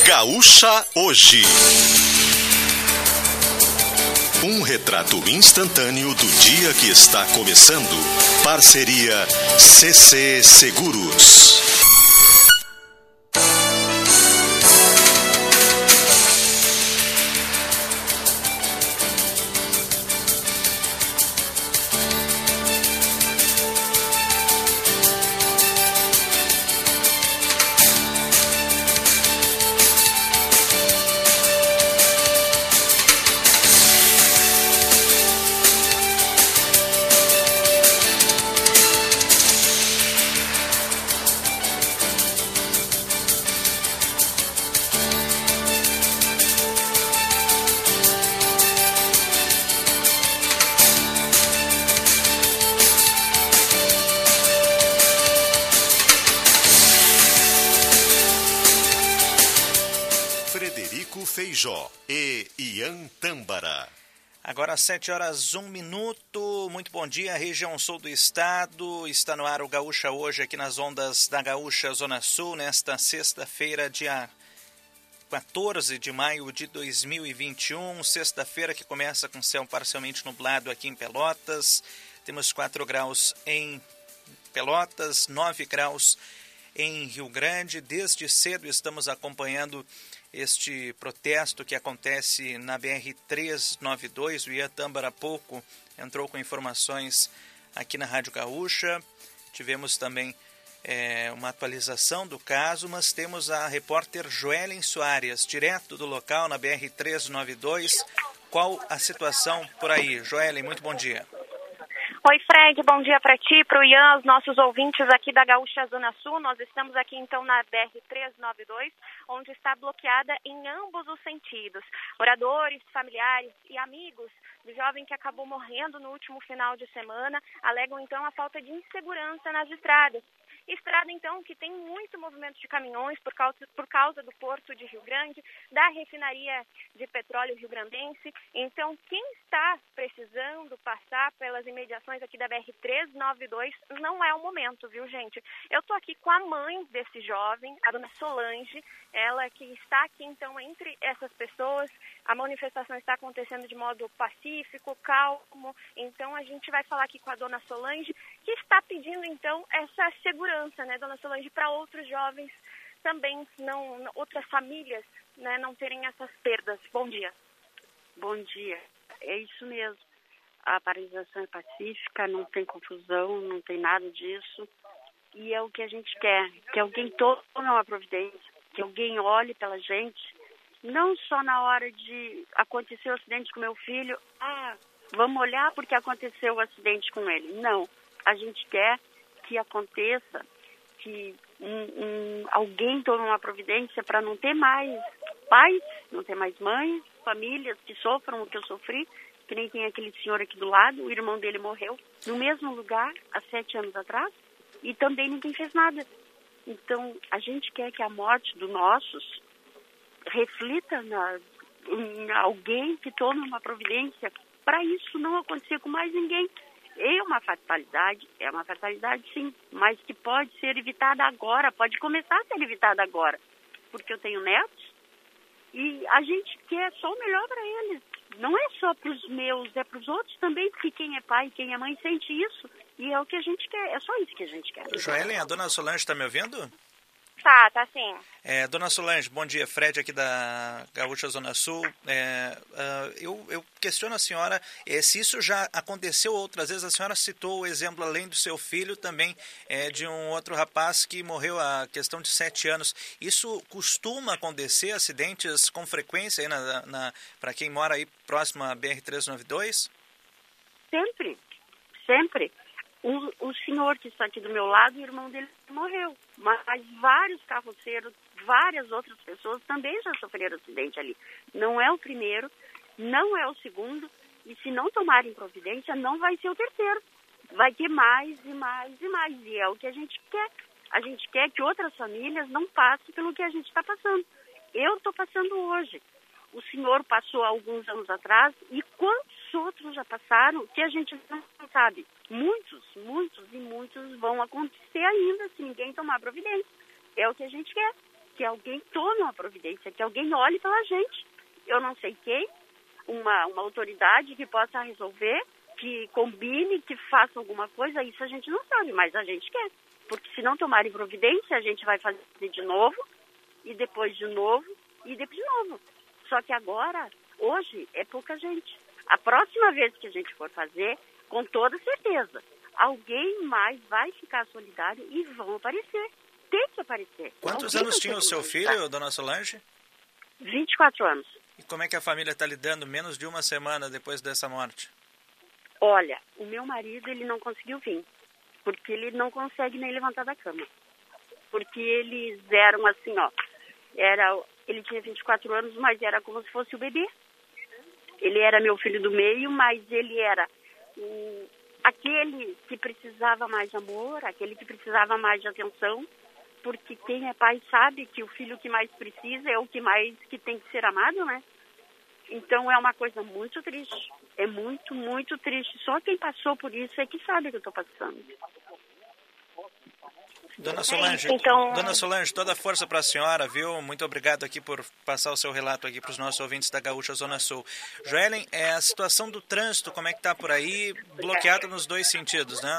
Gaúcha Hoje. Um retrato instantâneo do dia que está começando. Parceria CC Seguros. Feijó e Ian Tâmbara. Agora às 7h01. Muito bom dia, região sul do estado. Está no ar o Gaúcha Hoje aqui nas ondas da Gaúcha Zona Sul, nesta sexta-feira, dia 14 de maio de 2021. Sexta-feira que começa com céu parcialmente nublado aqui em Pelotas. Temos 4 graus em Pelotas, 9 graus em Rio Grande. Desde cedo estamos acompanhando este protesto que acontece na BR-392, o Ian Tâmbara há pouco entrou com informações aqui na Rádio Gaúcha. Tivemos também uma atualização do caso, mas temos a repórter Joellen Soares, direto do local na BR-392. Qual a situação por aí? Joellen, muito bom dia. Oi, Fred, bom dia para ti, para o Ian, os nossos ouvintes aqui da Gaúcha Zona Sul. Nós estamos aqui então na BR-392, onde está bloqueada em ambos os sentidos. Moradores, familiares e amigos do jovem que acabou morrendo no último final de semana alegam então a falta de insegurança nas estradas. Estrada, então, que tem muito movimento de caminhões por causa do Porto de Rio Grande, da refinaria de petróleo rio-grandense. Então, quem está precisando passar pelas imediações aqui da BR-392 não é o momento, viu, gente? Eu estou aqui com a mãe desse jovem, a dona Solange, ela que está aqui, então, entre essas pessoas. A manifestação está acontecendo de modo pacífico, calmo. Então, a gente vai falar aqui com a dona Solange, que está pedindo, então, essa segurança, né, dona Solange, para outros jovens também, outras famílias, né, não terem essas perdas. Bom dia. Bom dia. É isso mesmo. A paralisação é pacífica, não tem confusão, não tem nada disso. E é o que a gente quer, que alguém tome uma providência, que alguém olhe pela gente, não só na hora de acontecer o acidente com meu filho, vamos olhar porque aconteceu o acidente com ele. Não, a gente quer que aconteça, que alguém tome uma providência para não ter mais pais, não ter mais mães, famílias que sofram o que eu sofri, que nem tem aquele senhor aqui do lado, o irmão dele morreu no mesmo lugar há 7 anos atrás e também ninguém fez nada. Então, a gente quer que a morte dos nossos reflita em alguém que tome uma providência para isso não acontecer com mais ninguém. É uma fatalidade sim, mas que pode ser evitada agora, pode começar a ser evitada agora, porque eu tenho netos e a gente quer só o melhor para eles. Não é só para os meus, é para os outros também, porque quem é pai, quem é mãe sente isso e é o que a gente quer, é só isso que a gente quer. Joellen, a dona Solange está me ouvindo? Tá sim. Dona Solange, bom dia. Fred aqui da Gaúcha Zona Sul. Eu questiono a senhora se isso já aconteceu outras vezes. A senhora citou o exemplo, além do seu filho, também de um outro rapaz que morreu há questão de 7 anos. Isso costuma acontecer, acidentes com frequência aí para quem mora aí próximo à BR-392? Sempre. O senhor que está aqui do meu lado, o irmão dele morreu. Mas vários carroceiros, várias outras pessoas também já sofreram acidente ali. Não é o primeiro, não é o segundo, e se não tomarem providência, não vai ser o terceiro. Vai ter mais e mais e mais, e é o que a gente quer. A gente quer que outras famílias não passem pelo que a gente está passando. Eu estou passando hoje. O senhor passou há alguns anos atrás, e quantos outros já passaram que a gente não sabe? Muitos vão acontecer ainda se ninguém tomar providência. É o que a gente quer. que alguém tome uma providência, que alguém olhe pela gente. Eu não sei quem, uma autoridade que possa resolver, que combine, que faça alguma coisa, isso a gente não sabe, mas a gente quer. Porque se não tomarem providência, a gente vai fazer de novo, e depois de novo, e depois de novo. Só que agora, hoje, é pouca gente. A próxima vez que a gente for fazer, com toda certeza, alguém mais vai ficar solidário e vão aparecer. Tem que aparecer. Quantos Alguém anos vai tinha ter o que seu manifestar. filho, dona Solange? 24 anos. E como é que a família está lidando menos de uma semana depois dessa morte? Olha, o meu marido, ele não conseguiu vir, porque ele não consegue nem levantar da cama. Porque eles eram assim, ó, ele tinha 24 anos, mas era como se fosse o bebê. Ele era meu filho do meio, mas ele era aquele que precisava mais de amor, aquele que precisava mais de atenção, porque quem é pai sabe que o filho que mais precisa é o que tem que ser amado, né? Então é uma coisa muito triste, é muito, muito triste. Só quem passou por isso é que sabe o que eu estou passando. Dona Solange, Então- Dona Solange, toda a força para a senhora, viu? Muito obrigado aqui por passar o seu relato aqui para os nossos ouvintes da Gaúcha Zona Sul. Joellen, a situação do trânsito, como é que está por aí? Bloqueado nos dois sentidos, né?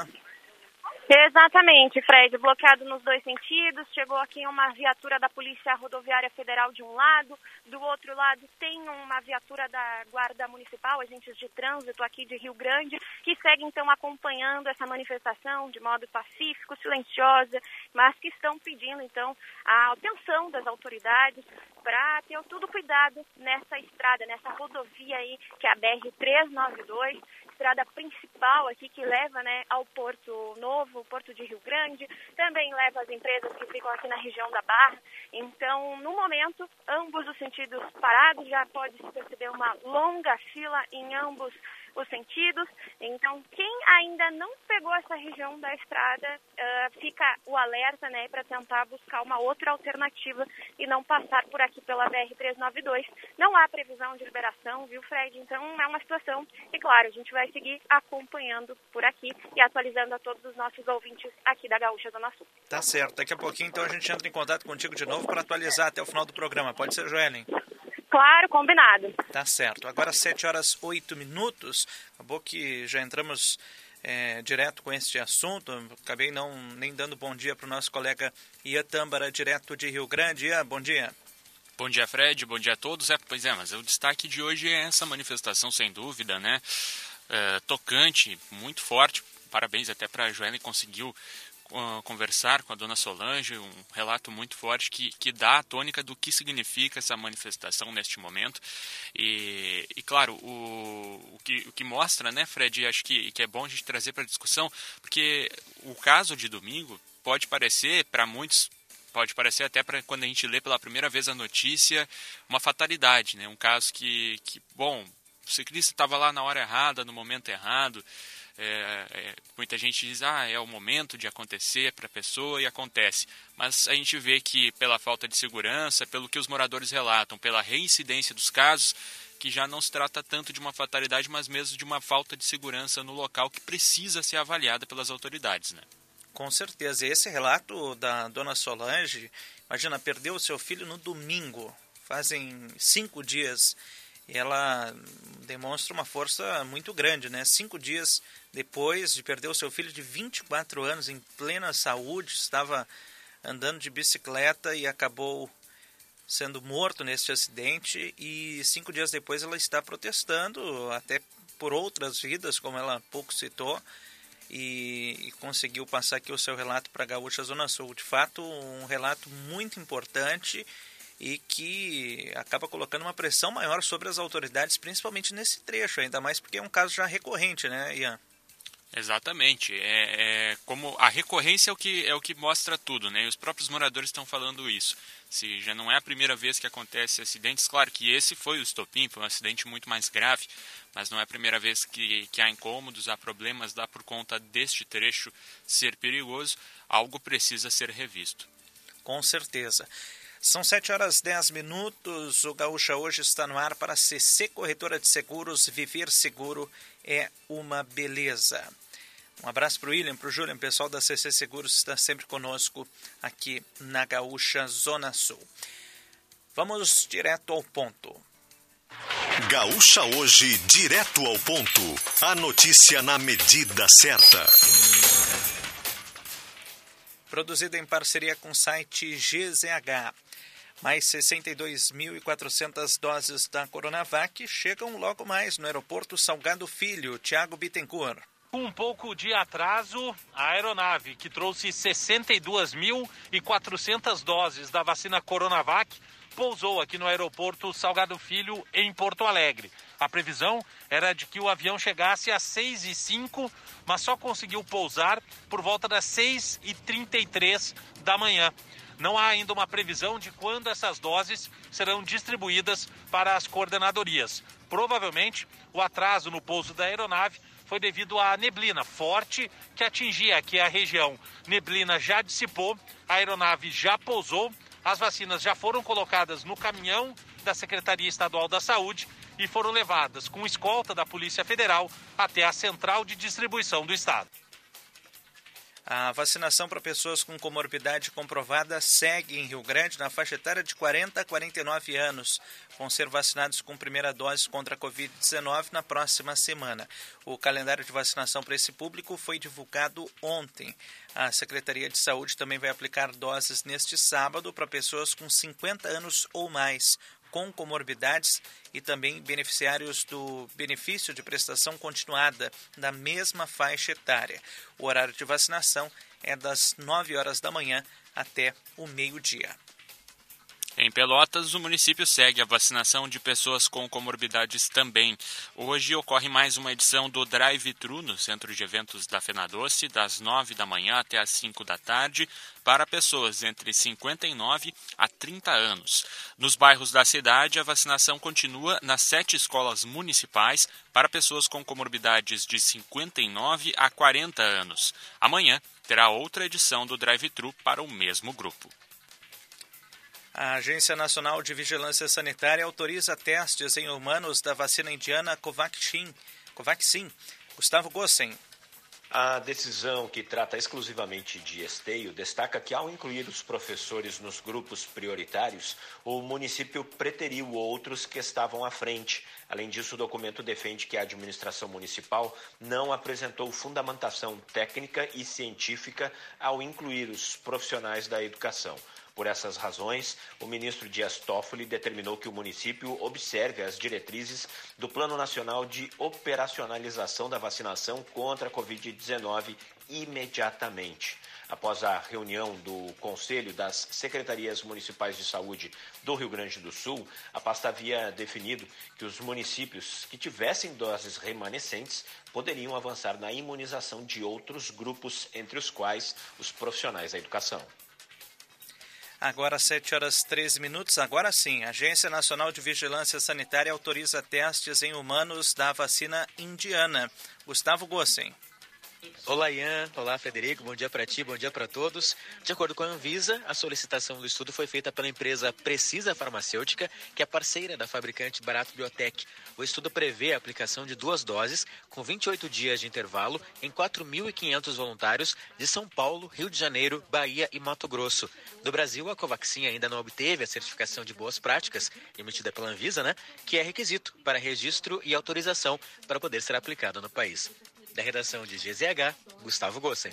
Exatamente, Fred, bloqueado nos dois sentidos. Chegou aqui uma viatura da Polícia Rodoviária Federal de um lado, do outro lado tem uma viatura da Guarda Municipal, agentes de trânsito aqui de Rio Grande, que segue então acompanhando essa manifestação de modo pacífico, silenciosa, mas que estão pedindo então a atenção das autoridades para ter todo cuidado nessa estrada, nessa rodovia aí, que é a BR-392, estrada principal aqui que leva, né, ao Porto Novo, Porto de Rio Grande, também leva as empresas que ficam aqui na região da Barra. Então, no momento, ambos os sentidos parados, já pode-se perceber uma longa fila em ambos os sentidos. Então, quem ainda não pegou essa região da estrada, fica o alerta, né, para tentar buscar uma outra alternativa e não passar por aqui pela BR-392. Não há previsão de liberação, viu, Fred? Então, é uma situação que, claro, a gente vai seguir acompanhando por aqui e atualizando a todos os nossos ouvintes aqui da Gaúcha Zona Sul. Tá certo. Daqui a pouquinho, então, a gente entra em contato contigo de novo para atualizar até o final do programa. Pode ser, Joellen? Claro, combinado. Tá certo. Agora 7h08. Acabou que já entramos direto com este assunto. Acabei nem dando bom dia para o nosso colega Ian Tâmbara, direto de Rio Grande. Ian, bom dia. Bom dia, Fred. Bom dia a todos. Pois é, mas o destaque de hoje é essa manifestação, sem dúvida, né? Tocante, muito forte. Parabéns até para a Joellen, conseguiu conversar com a dona Solange, um relato muito forte que dá a tônica do que significa essa manifestação neste momento. E claro, o que mostra, né, Fred, acho que é bom a gente trazer para a discussão, porque o caso de domingo pode parecer, para muitos, pode parecer até para quando a gente lê pela primeira vez a notícia, uma fatalidade, né? Um caso que bom, o ciclista estava lá na hora errada, no momento errado. Muita gente diz, é o momento de acontecer para a pessoa, e acontece. Mas a gente vê que pela falta de segurança, pelo que os moradores relatam, pela reincidência dos casos, que já não se trata tanto de uma fatalidade, mas mesmo de uma falta de segurança no local que precisa ser avaliada pelas autoridades, né? Com certeza. E esse relato da dona Solange, imagina, perdeu o seu filho no domingo, fazem 5 dias, e ela demonstra uma força muito grande, né? 5 dias depois de perder o seu filho de 24 anos, em plena saúde, estava andando de bicicleta e acabou sendo morto neste acidente, e 5 dias depois ela está protestando, até por outras vidas, como ela há pouco citou, e conseguiu passar aqui o seu relato para a Gaúcha Zona Sul. De fato, um relato muito importante e que acaba colocando uma pressão maior sobre as autoridades, principalmente nesse trecho, ainda mais porque é um caso já recorrente, né, Ian? Exatamente. Como a recorrência é o que mostra tudo, né? E os próprios moradores estão falando isso. Se já não é a primeira vez que acontece acidentes, claro que esse foi o estopim, foi um acidente muito mais grave, mas não é a primeira vez que há incômodos, há problemas lá por conta deste trecho ser perigoso. Algo precisa ser revisto. Com certeza. São 7h10. O Gaúcha hoje está no ar para a CC Corretora de Seguros. Viver seguro é uma beleza. Um abraço para o William, para o Julian, pessoal da CC Seguros está sempre conosco aqui na Gaúcha Zona Sul. Vamos direto ao ponto. Gaúcha Hoje, direto ao ponto. A notícia na medida certa. Produzida em parceria com o site GZH. Mais 62.400 doses da Coronavac chegam logo mais no aeroporto Salgado Filho. Tiago Bittencourt. Com um pouco de atraso, a aeronave que trouxe 62.400 doses da vacina Coronavac pousou aqui no aeroporto Salgado Filho, em Porto Alegre. A previsão era de que o avião chegasse às 6h05, mas só conseguiu pousar por volta das 6h33 da manhã. Não há ainda uma previsão de quando essas doses serão distribuídas para as coordenadorias. Provavelmente, o atraso no pouso da aeronave foi devido à neblina forte que atingia aqui a região. Neblina já dissipou, a aeronave já pousou, as vacinas já foram colocadas no caminhão da Secretaria Estadual da Saúde e foram levadas com escolta da Polícia Federal até a central de distribuição do Estado. A vacinação para pessoas com comorbidade comprovada segue em Rio Grande na faixa etária de 40 a 49 anos. Vão ser vacinados com primeira dose contra a Covid-19 na próxima semana. O calendário de vacinação para esse público foi divulgado ontem. A Secretaria de Saúde também vai aplicar doses neste sábado para pessoas com 50 anos ou mais, com comorbidades e também beneficiários do benefício de prestação continuada da mesma faixa etária. O horário de vacinação é das 9 horas da manhã até o meio-dia. Em Pelotas, o município segue a vacinação de pessoas com comorbidades também. Hoje ocorre mais uma edição do Drive-Thru no Centro de Eventos da Fenadoce, das 9 da manhã até as 5 da tarde, para pessoas entre 59 a 30 anos. Nos bairros da cidade, a vacinação continua nas 7 escolas municipais para pessoas com comorbidades de 59 a 40 anos. Amanhã terá outra edição do Drive-Thru para o mesmo grupo. A Agência Nacional de Vigilância Sanitária autoriza testes em humanos da vacina indiana Covaxin. Gustavo Gossen. A decisão, que trata exclusivamente de esteio, destaca que, ao incluir os professores nos grupos prioritários, o município preteriu outros que estavam à frente. Além disso, o documento defende que a administração municipal não apresentou fundamentação técnica e científica ao incluir os profissionais da educação. Por essas razões, o ministro Dias Toffoli determinou que o município observe as diretrizes do Plano Nacional de Operacionalização da Vacinação contra a Covid-19 imediatamente. Após a reunião do Conselho das Secretarias Municipais de Saúde do Rio Grande do Sul, a pasta havia definido que os municípios que tivessem doses remanescentes poderiam avançar na imunização de outros grupos, entre os quais os profissionais da educação. Agora 7 horas 13 minutos. Agora sim, a Agência Nacional de Vigilância Sanitária autoriza testes em humanos da vacina indiana. Gustavo Gossen. Olá, Ian. Olá, Frederico. Bom dia para ti, bom dia para todos. De acordo com a Anvisa, a solicitação do estudo foi feita pela empresa Precisa Farmacêutica, que é parceira da fabricante Barato Biotech. O estudo prevê a aplicação de 2 doses, com 28 dias de intervalo, em 4.500 voluntários de São Paulo, Rio de Janeiro, Bahia e Mato Grosso. No Brasil, a Covaxin ainda não obteve a certificação de boas práticas, emitida pela Anvisa, que é requisito para registro e autorização para poder ser aplicado no país. Da redação de GZH, Gustavo Gossen.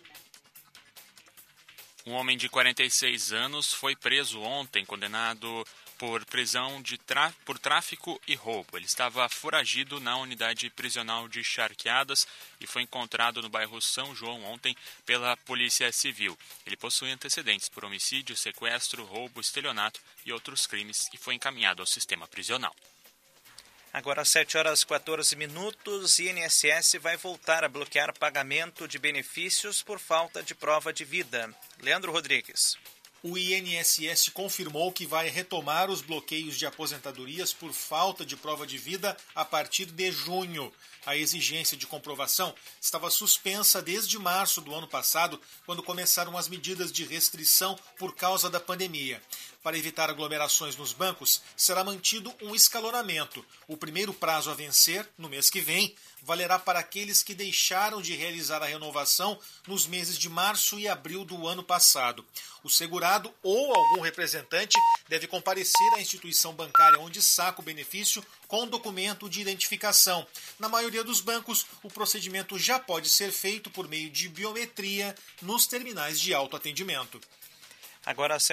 Um homem de 46 anos foi preso ontem, condenado por prisão por tráfico e roubo. Ele estava foragido na unidade prisional de Charqueadas e foi encontrado no bairro São João ontem pela Polícia Civil. Ele possui antecedentes por homicídio, sequestro, roubo, estelionato e outros crimes e foi encaminhado ao sistema prisional. Agora 7 horas 14 minutos, INSS vai voltar a bloquear pagamento de benefícios por falta de prova de vida. Leandro Rodrigues. O INSS confirmou que vai retomar os bloqueios de aposentadorias por falta de prova de vida a partir de junho. A exigência de comprovação estava suspensa desde março do ano passado, quando começaram as medidas de restrição por causa da pandemia. Para evitar aglomerações nos bancos, será mantido um escalonamento. O primeiro prazo a vencer, no mês que vem, valerá para aqueles que deixaram de realizar a renovação nos meses de março e abril do ano passado. O segurado ou algum representante deve comparecer à instituição bancária onde saca o benefício com documento de identificação. Na maioria dos bancos, o procedimento já pode ser feito por meio de biometria nos terminais de autoatendimento. Agora, às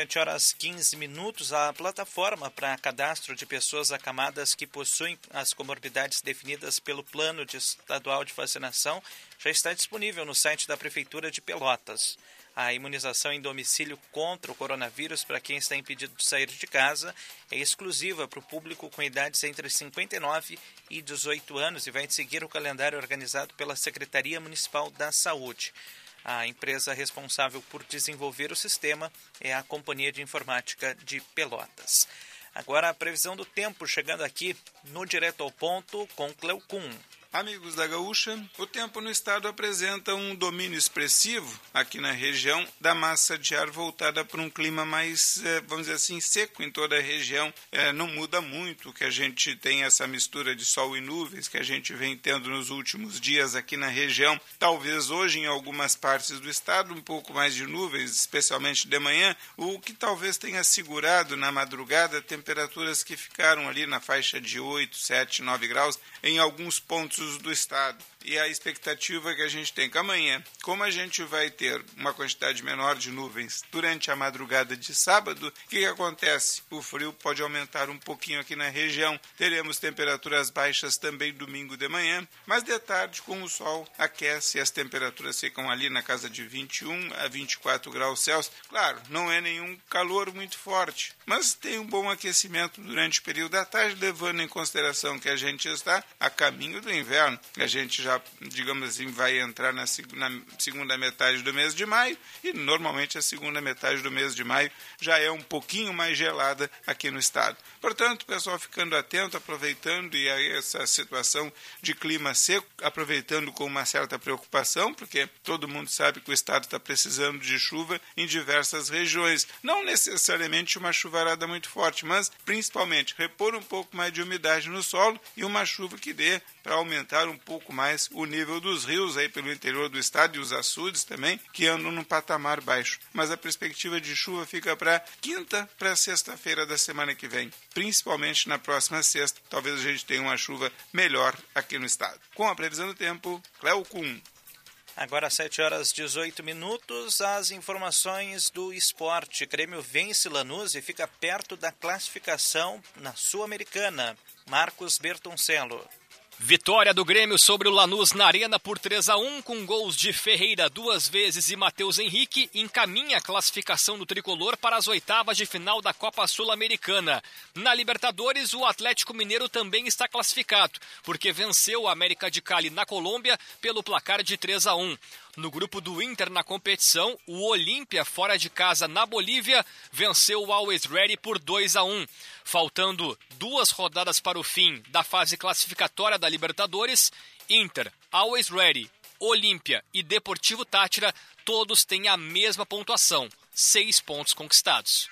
7h15, a plataforma para cadastro de pessoas acamadas que possuem as comorbidades definidas pelo Plano Estadual de Vacinação já está disponível no site da Prefeitura de Pelotas. A imunização em domicílio contra o coronavírus para quem está impedido de sair de casa é exclusiva para o público com idades entre 59 e 18 anos e vai seguir o calendário organizado pela Secretaria Municipal da Saúde. A empresa responsável por desenvolver o sistema é a Companhia de Informática de Pelotas. Agora a previsão do tempo chegando aqui no Direto ao Ponto com Cleo Kuhn. Amigos da Gaúcha, o tempo no estado apresenta um domínio expressivo aqui na região da massa de ar voltada para um clima mais, vamos dizer assim, seco em toda a região. Não muda muito que a gente tem essa mistura de sol e nuvens que a gente vem tendo nos últimos dias aqui na região. Talvez hoje em algumas partes do estado um pouco mais de nuvens, especialmente de manhã, o que talvez tenha segurado na madrugada temperaturas que ficaram ali na faixa de 8, 7, 9 graus em alguns pontos do estado. E a expectativa que a gente tem que amanhã, como a gente vai ter uma quantidade menor de nuvens durante a madrugada de sábado, o que acontece? O frio pode aumentar um pouquinho aqui na região. Teremos temperaturas baixas também domingo de manhã, mas de tarde com o sol aquece e as temperaturas ficam ali na casa de 21 a 24 graus Celsius. Claro, não é nenhum calor muito forte, mas tem um bom aquecimento durante o período da tarde, levando em consideração que a gente está a caminho do inverno. A gente já, digamos assim, vai entrar na segunda metade do mês de maio e normalmente a segunda metade do mês de maio já é um pouquinho mais gelada aqui no estado. Portanto, o pessoal ficando atento, aproveitando e aí essa situação de clima seco, aproveitando com uma certa preocupação, porque todo mundo sabe que o estado está precisando de chuva em diversas regiões. Não necessariamente uma chuvarada muito forte, mas principalmente repor um pouco mais de umidade no solo e uma chuva que dê para aumentar um pouco mais o nível dos rios aí pelo interior do estado e os açudes também, que andam num patamar baixo. Mas a perspectiva de chuva fica para quinta para sexta-feira da semana que vem. Principalmente na próxima sexta, talvez a gente tenha uma chuva melhor aqui no estado. Com a previsão do tempo, Cleo Kuhn. Agora, 7h18, as informações do esporte. Grêmio vence Lanús e fica perto da classificação na Sul-Americana. Marcos Bertoncello. Vitória do Grêmio sobre o Lanús na Arena por 3-1, com gols de Ferreira 2 vezes e Matheus Henrique, encaminha a classificação do tricolor para as oitavas de final da Copa Sul-Americana. Na Libertadores, o Atlético Mineiro também está classificado, porque venceu o América de Cali na Colômbia pelo placar de 3-1. No grupo do Inter na competição, o Olímpia, fora de casa na Bolívia, venceu o Always Ready por 2-1. Faltando 2 rodadas para o fim da fase classificatória da Libertadores, Inter, Always Ready, Olímpia e Deportivo Táchira todos têm a mesma pontuação, 6 pontos conquistados.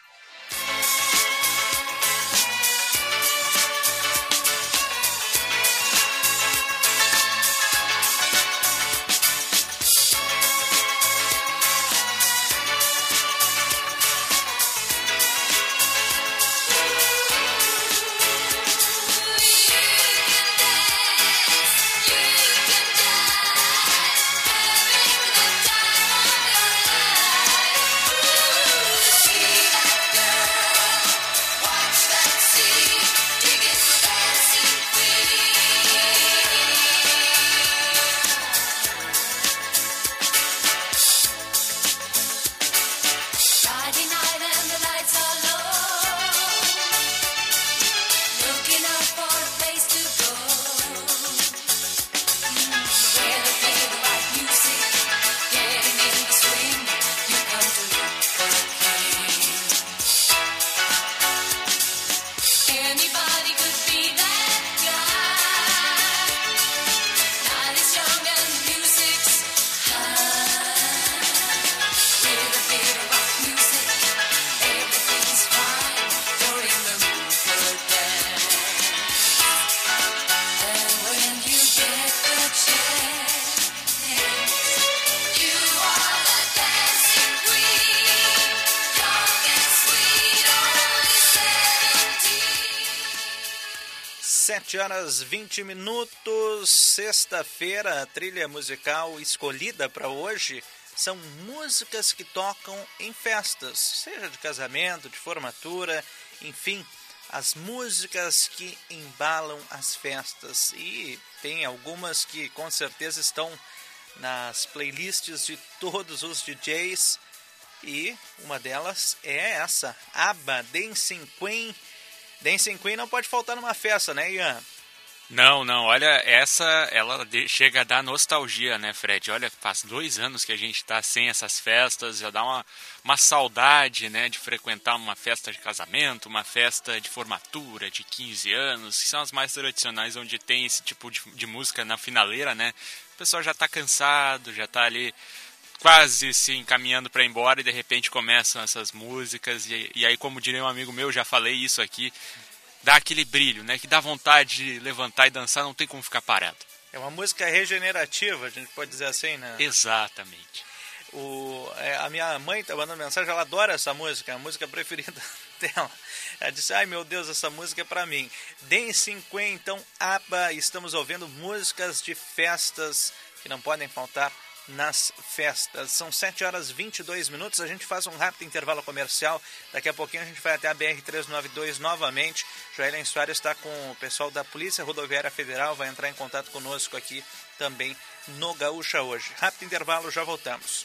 7h20, sexta-feira. A trilha musical escolhida para hoje são músicas que tocam em festas, seja de casamento, de formatura, enfim, as músicas que embalam as festas. E tem algumas que com certeza estão nas playlists de todos os DJs, e uma delas é essa, ABBA, Dancing Queen. Dancing Queen não pode faltar numa festa, né, Ian? Não, olha, ela chega a dar nostalgia, né, Fred? Olha, faz 2 anos que a gente tá sem essas festas, já dá uma saudade, né, de frequentar uma festa de casamento, uma festa de formatura, de 15 anos, que são as mais tradicionais, onde tem esse tipo de música na finaleira, né? O pessoal já tá cansado, já tá ali quase se encaminhando para ir embora, e de repente começam essas músicas, e aí, como diria um amigo meu, já falei isso aqui, dá aquele brilho, né? Que dá vontade de levantar e dançar, não tem como ficar parado. É uma música regenerativa, a gente pode dizer assim, né? Exatamente. A minha mãe tá mandando mensagem, ela adora essa música, é a música preferida dela. Ela disse, ai meu Deus, essa música é pra mim. Dancing Queen, então, ABBA, estamos ouvindo músicas de festas que não podem faltar nas festas. São 7h22, a gente faz um rápido intervalo comercial. Daqui a pouquinho a gente vai até a BR-392 novamente. Joellen Soares está com o pessoal da Polícia Rodoviária Federal, vai entrar em contato conosco aqui também no Gaúcha Hoje. Rápido intervalo, já voltamos.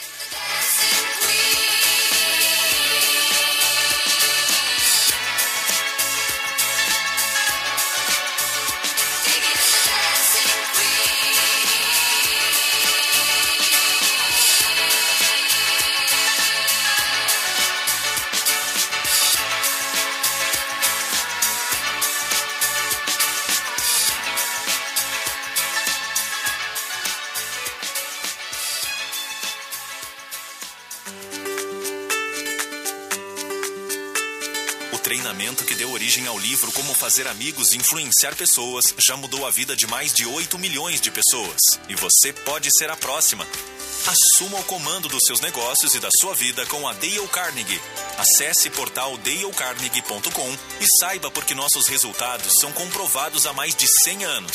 Treinamento que deu origem ao livro Como Fazer Amigos e Influenciar Pessoas já mudou a vida de mais de 8 milhões de pessoas. E você pode ser a próxima. Assuma o comando dos seus negócios e da sua vida com a Dale Carnegie. Acesse portal dalecarnegie.com e saiba por que nossos resultados são comprovados há mais de 100 anos.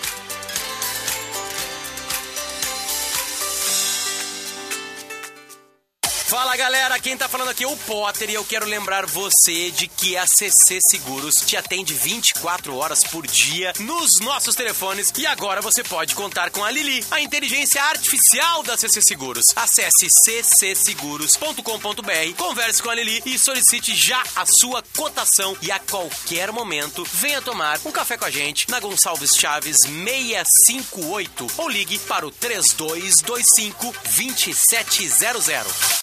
Fala galera, quem tá falando aqui é o Potter, e eu quero lembrar você de que a CC Seguros te atende 24 horas por dia nos nossos telefones, e agora você pode contar com a Lili, a inteligência artificial da CC Seguros. Acesse ccseguros.com.br, converse com a Lili e solicite já a sua cotação, e a qualquer momento venha tomar um café com a gente na Gonçalves Chaves 658 ou ligue para o 3225-2700.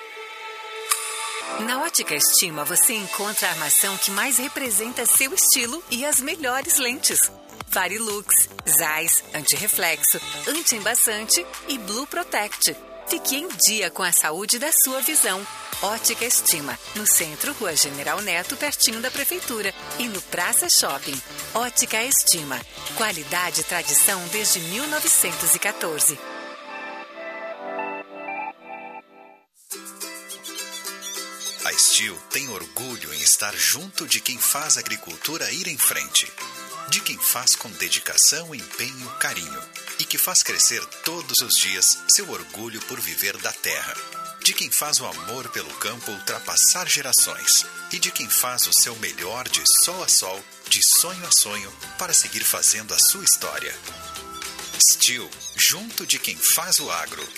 Na Ótica Estima você encontra a armação que mais representa seu estilo e as melhores lentes. Varilux, Zeiss, anti-reflexo, anti-embaçante e Blue Protect. Fique em dia com a saúde da sua visão. Ótica Estima, no centro, Rua General Neto, pertinho da Prefeitura, e no Praça Shopping. Ótica Estima, qualidade e tradição desde 1914. A Steel tem orgulho em estar junto de quem faz a agricultura ir em frente. De quem faz com dedicação, empenho, carinho. E que faz crescer todos os dias seu orgulho por viver da terra. De quem faz o amor pelo campo ultrapassar gerações. E de quem faz o seu melhor de sol a sol, de sonho a sonho, para seguir fazendo a sua história. Steel, junto de quem faz o agro.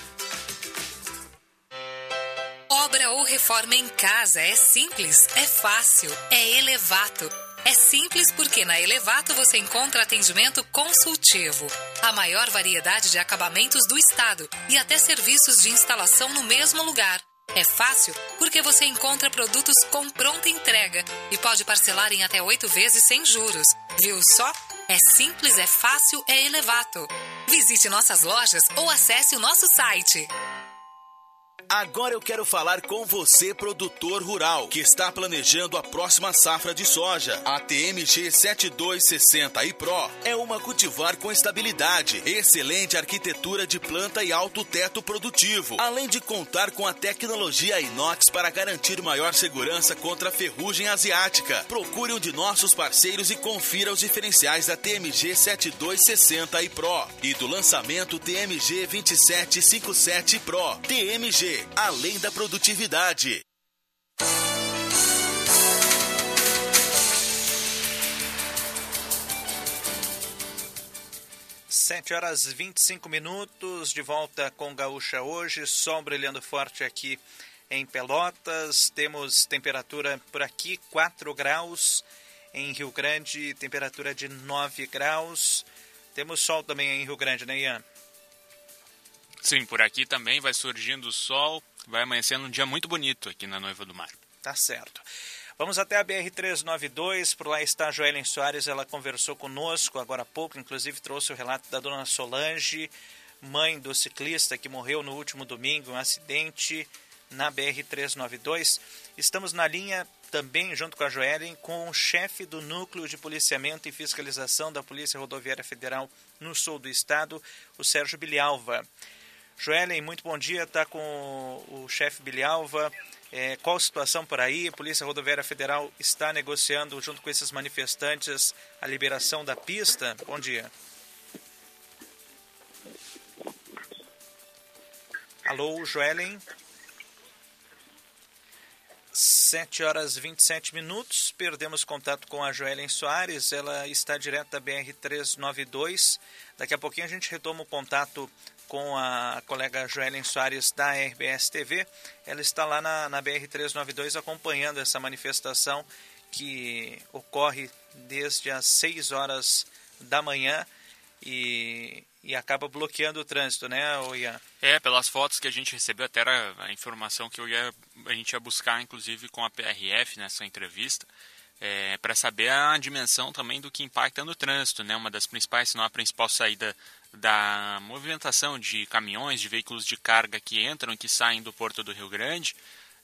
Obra ou reforma em casa é simples, é fácil, é Elevato. É simples porque na Elevato você encontra atendimento consultivo, a maior variedade de acabamentos do estado e até serviços de instalação no mesmo lugar. É fácil porque você encontra produtos com pronta entrega e pode parcelar em até 8 vezes sem juros. Viu só? É simples, é fácil, é Elevato. Visite nossas lojas ou acesse o nosso site. Agora eu quero falar com você, produtor rural, que está planejando a próxima safra de soja. A TMG 7260 e Pro é uma cultivar com estabilidade, excelente arquitetura de planta e alto teto produtivo, além de contar com a tecnologia inox para garantir maior segurança contra a ferrugem asiática. Procure um de nossos parceiros e confira os diferenciais da TMG 7260 e Pro e do lançamento TMG 2757 Pro. TMG, além da produtividade. 7h25, de volta com Gaúcha hoje, sol brilhando forte aqui em Pelotas, temos temperatura por aqui 4 graus, em Rio Grande temperatura de 9 graus, temos sol também em Rio Grande, né, Ian? Sim, por aqui também vai surgindo o sol, vai amanhecendo um dia muito bonito aqui na Noiva do Mar. Tá certo. Vamos até a BR-392, por lá está a Joellen Soares, ela conversou conosco agora há pouco, inclusive trouxe o relato da dona Solange, mãe do ciclista que morreu no último domingo em um acidente na BR-392. Estamos na linha também, junto com a Joellen, com o chefe do Núcleo de Policiamento e Fiscalização da Polícia Rodoviária Federal no sul do estado, o Sérgio Bilialva. Joellen, muito bom dia, está com o chefe Bilialva. Qual a situação por aí? A Polícia Rodoviária Federal está negociando, junto com esses manifestantes, a liberação da pista? Bom dia. Alô, Joellen? 7h27, perdemos contato com a Joellen Soares, ela está direto da BR-392. Daqui a pouquinho a gente retoma o contato com a colega Joellen Soares da RBS TV. Ela está lá na BR-392 acompanhando essa manifestação que ocorre desde as 6 horas da manhã e acaba bloqueando o trânsito, né, Ian? Pelas fotos que a gente recebeu, até era a informação que a gente ia buscar, inclusive, com a PRF nessa entrevista, para saber a dimensão também do que impacta no trânsito, né? Uma das principais, se não a principal saída da movimentação de caminhões, de veículos de carga que entram e que saem do Porto do Rio Grande,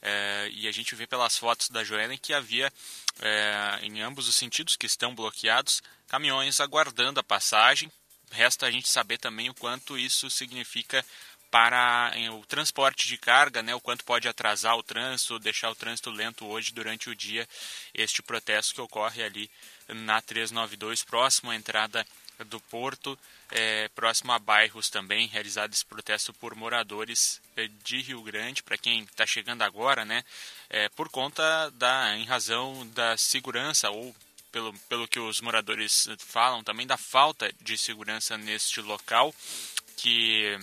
e a gente vê pelas fotos da Joellen que havia, em ambos os sentidos que estão bloqueados, caminhões aguardando a passagem. Resta a gente saber também o quanto isso significa para o transporte de carga, né, o quanto pode atrasar o trânsito, deixar o trânsito lento hoje durante o dia, este protesto que ocorre ali na 392, próximo à entrada do Porto, próximo a bairros também, realizado esse protesto por moradores de Rio Grande, para quem está chegando agora, né, por conta em razão da segurança ou pelo que os moradores falam, também da falta de segurança neste local, que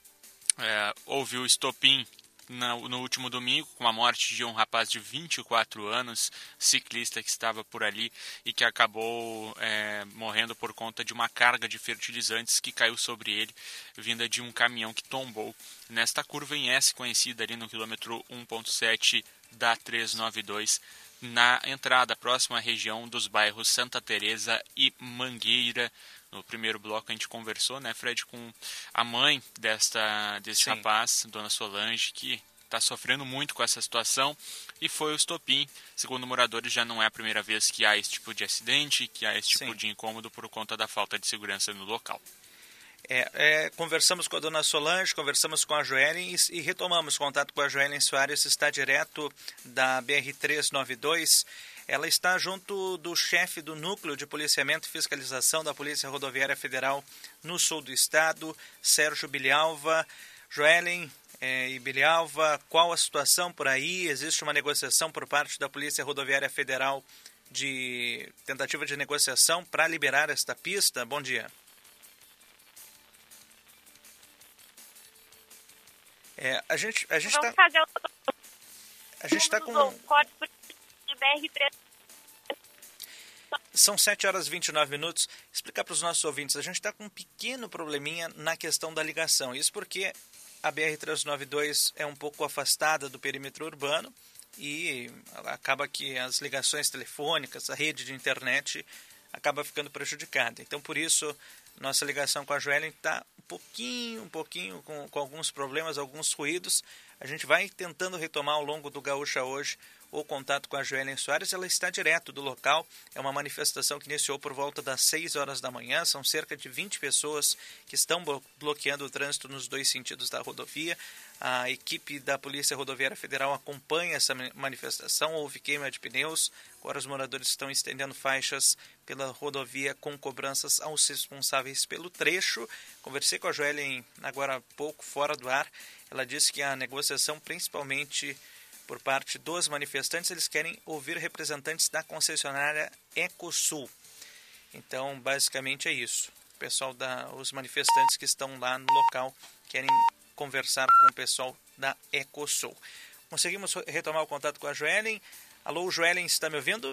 houve o estopim no último domingo, com a morte de um rapaz de 24 anos, ciclista que estava por ali e que acabou morrendo por conta de uma carga de fertilizantes que caiu sobre ele, vinda de um caminhão que tombou nesta curva em S, conhecida ali no quilômetro 1.7 da 392, na entrada próxima à região dos bairros Santa Teresa e Mangueira. No primeiro bloco a gente conversou, né, Fred, com a mãe deste rapaz, dona Solange, que está sofrendo muito com essa situação, e foi o estopim. Segundo moradores, já não é a primeira vez que há esse tipo de acidente, que há esse tipo de incômodo por conta da falta de segurança no local. Conversamos com a dona Solange, conversamos com a Joellen e retomamos contato com a Joellen Soares, está direto da BR-392. Ela está junto do chefe do Núcleo de Policiamento e Fiscalização da Polícia Rodoviária Federal no sul do estado, Sérgio Bilialva. Joellen e Bilialva, qual a situação por aí? Existe uma negociação por parte da Polícia Rodoviária Federal de tentativa de negociação para liberar esta pista? Bom dia. A gente está com... São 7h29. Explicar para os nossos ouvintes, a gente está com um pequeno probleminha na questão da ligação. Isso porque a BR-392 é um pouco afastada do perímetro urbano e acaba que as ligações telefônicas, a rede de internet acaba ficando prejudicada. Então, por isso, nossa ligação com a Joellen está um pouquinho com alguns problemas, alguns ruídos, A gente vai tentando retomar ao longo do Gaúcha hoje o contato com a Joellen Soares. Ela está direto do local. É uma manifestação que iniciou por volta das 6 horas da manhã. São cerca de 20 pessoas que estão bloqueando o trânsito nos dois sentidos da rodovia. A equipe da Polícia Rodoviária Federal acompanha essa manifestação. Houve queima de pneus. Agora os moradores estão estendendo faixas pela rodovia com cobranças aos responsáveis pelo trecho. Conversei com a Joellen agora há pouco, fora do ar. Ela disse que a negociação, principalmente por parte dos manifestantes, eles querem ouvir representantes da concessionária Ecosul. Então, basicamente é isso. O pessoal os manifestantes que estão lá no local querem conversar com o pessoal da Ecosul. Conseguimos retomar o contato com a Joellen. Alô, Joellen, está me ouvindo?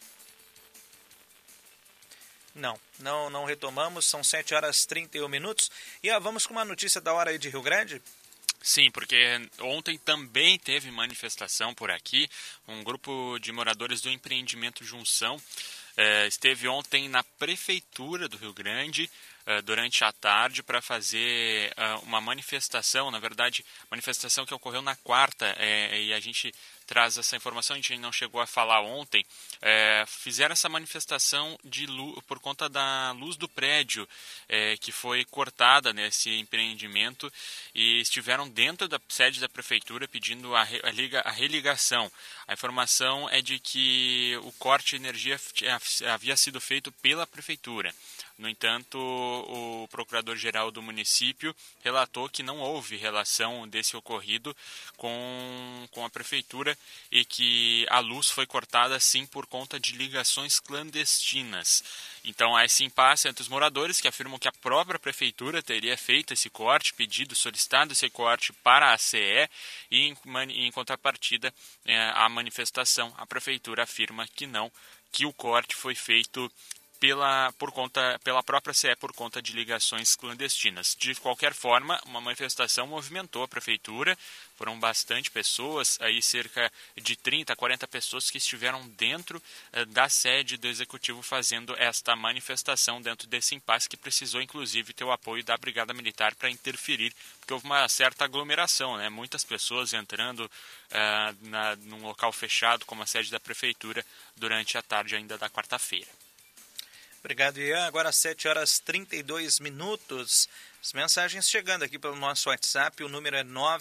Não retomamos. São 7 horas e 31 minutos. E vamos com uma notícia da hora aí de Rio Grande. Sim, porque ontem também teve manifestação por aqui. Um grupo de moradores do empreendimento Junção esteve ontem na Prefeitura do Rio Grande durante a tarde para fazer uma manifestação, na verdade, manifestação que ocorreu na quarta, e a gente traz essa informação, a gente não chegou a falar ontem. Fizeram essa manifestação por conta da luz do prédio que foi cortada nesse empreendimento, e estiveram dentro da sede da prefeitura pedindo a religação. A informação é de que o corte de energia havia sido feito pela prefeitura. No entanto, o procurador-geral do município relatou que não houve relação desse ocorrido com a prefeitura e que a luz foi cortada sim por conta de ligações clandestinas. Então há esse impasse entre os moradores que afirmam que a própria prefeitura teria feito esse corte, solicitado esse corte para a CE, e em contrapartida a manifestação, a prefeitura afirma que não, que o corte foi feito pela própria CE por conta de ligações clandestinas. De qualquer forma, uma manifestação movimentou a prefeitura, foram bastante pessoas, aí cerca de 30, 40 pessoas que estiveram dentro da sede do Executivo fazendo esta manifestação dentro desse impasse que precisou inclusive ter o apoio da Brigada Militar para interferir, porque houve uma certa aglomeração, né? Muitas pessoas entrando num local fechado como a sede da prefeitura durante a tarde ainda da quarta-feira. Obrigado, Ian. Agora 7 horas e 32 minutos. As mensagens chegando aqui pelo nosso WhatsApp. O número é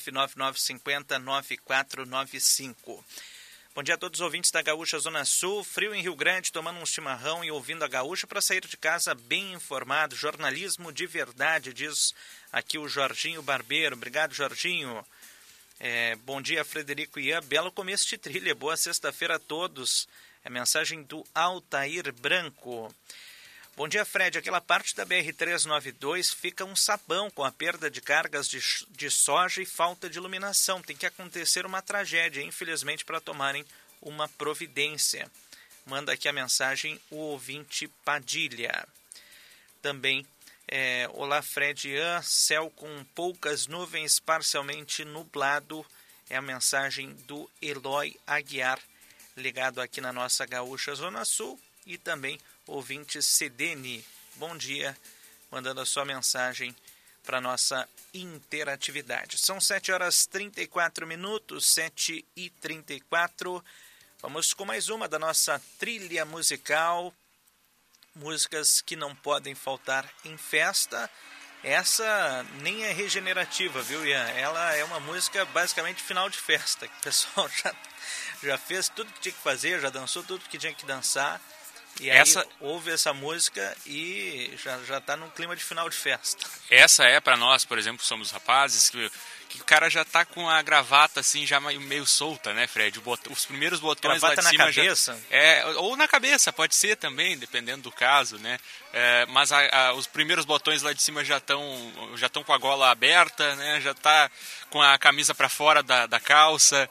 99950-9495. Bom dia a todos os ouvintes da Gaúcha Zona Sul. Frio em Rio Grande, tomando um chimarrão e ouvindo a Gaúcha para sair de casa bem informado. Jornalismo de verdade, diz aqui o Jorginho Barbeiro. Obrigado, Jorginho. Bom dia, Frederico e Ian. Belo começo de trilha. Boa sexta-feira a todos. É a mensagem do Altair Branco. Bom dia, Fred. Aquela parte da BR-392 fica um sabão com a perda de cargas de soja e falta de iluminação. Tem que acontecer uma tragédia, infelizmente, para tomarem uma providência. Manda aqui a mensagem o ouvinte Padilha. Também, olá, Fred e Ian. Céu com poucas nuvens, parcialmente nublado. É a mensagem do Eloy Aguiar, ligado aqui na nossa Gaúcha Zona Sul, e também ouvinte Cedene, bom dia, mandando a sua mensagem para nossa interatividade. São 7 horas e 34 minutos, 7h34. Vamos com mais uma da nossa trilha musical, músicas que não podem faltar em festa. Essa nem é regenerativa, viu, Ian? Ela é uma música basicamente final de festa, que o pessoal já fez tudo que tinha que fazer, já dançou tudo que tinha que dançar. E aí ouve essa música e já está num clima de final de festa. Essa é para nós, por exemplo, somos rapazes, que o cara já tá com a gravata assim já meio solta, né, Fred? Os primeiros botões gravata lá de cima na cabeça? Ou na cabeça, pode ser também, dependendo do caso, né? Mas os primeiros botões lá de cima já estão com a gola aberta, né? Já tá com a camisa para fora da calça.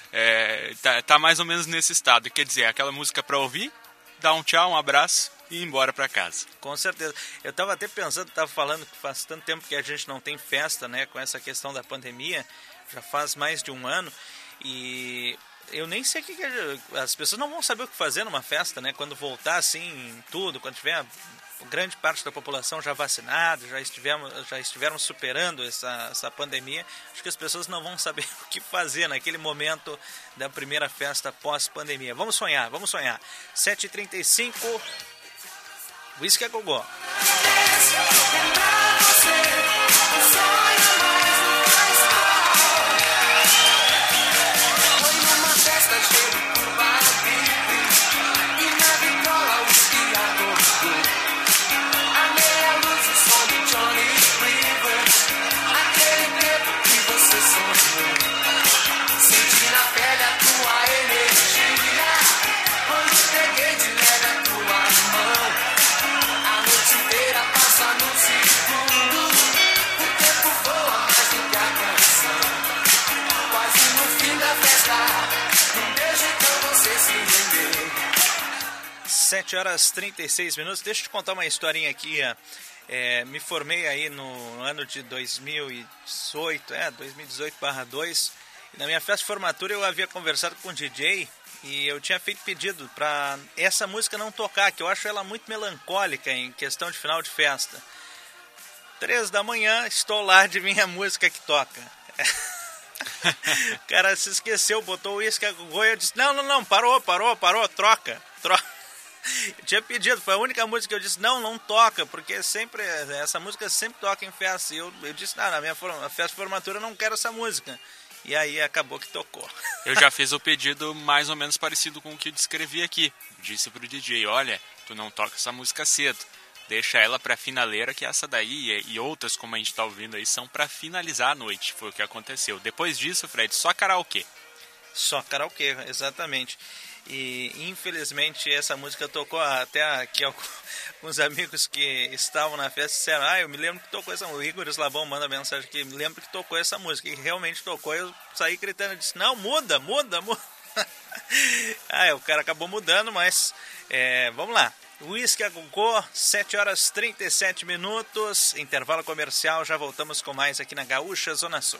Tá mais ou menos nesse estado. Quer dizer, aquela música para ouvir, dar um tchau, um abraço e ir embora para casa. Com certeza. Eu estava até pensando, estava falando que faz tanto tempo que a gente não tem festa, né, com essa questão da pandemia, já faz mais de um ano, e eu nem sei o que as pessoas não vão saber o que fazer numa festa, né? Quando voltar assim, tudo, quando tiver grande parte da população já vacinada, já estivermos superando essa pandemia, acho que as pessoas não vão saber o que fazer naquele momento da primeira festa pós-pandemia. Vamos sonhar. 7h35, Whisky a Gogó. Sete horas 36 minutos. Deixa eu te contar uma historinha aqui. Me formei aí no ano de 2018, 2018/2. E na minha festa de formatura eu havia conversado com o DJ e eu tinha feito pedido para essa música não tocar, que eu acho ela muito melancólica em questão de final de festa. 3 da manhã, estou lá, adivinha a música que toca. O cara se esqueceu, botou o Whisky a Gogó e eu disse, não, parou, troca. Eu tinha pedido, foi a única música que eu disse, não toca, porque essa música sempre toca em festa. E eu disse, na minha festa de formatura eu não quero essa música. E aí acabou que tocou. Eu já fiz o pedido mais ou menos parecido com o que eu descrevi aqui. Disse pro DJ, olha, tu não toca essa música cedo. Deixa ela pra finaleira, que essa daí e outras, como a gente tá ouvindo aí, são pra finalizar a noite. Foi o que aconteceu. Depois disso, Fred, só karaokê. Só karaokê, exatamente. E infelizmente essa música tocou até aqui alguns amigos que estavam na festa disseram, eu me lembro que tocou essa música. O Igor Slavão manda mensagem aqui, me lembro que tocou essa música. E realmente tocou, eu saí gritando e disse, não, muda. O cara acabou mudando, mas vamos lá. Whisky a Gogó, 7 horas 37 minutos, intervalo comercial, já voltamos com mais aqui na Gaúcha Zona Sul.